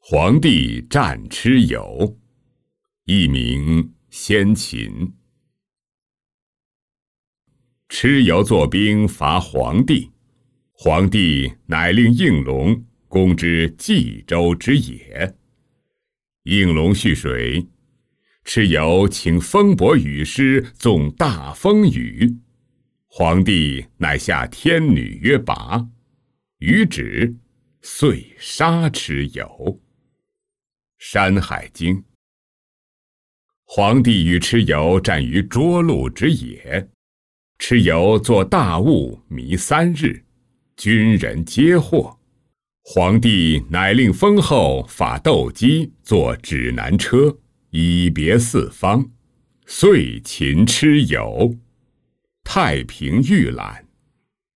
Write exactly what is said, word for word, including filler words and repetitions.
黄帝战蚩尤，一名先秦。蚩尤作兵伐黄帝，黄帝乃令应龙攻之冀州之野。应龙蓄水，蚩尤请风伯雨师纵大风雨，黄帝乃下天女曰拔，雨止，遂杀蚩尤。山海经。黄帝与蚩尤战于涿鹿之野，蚩尤作大雾迷三日，军人皆获。黄帝乃令封后法斗鸡作指南车，以别四方，遂擒蚩尤。太平御览。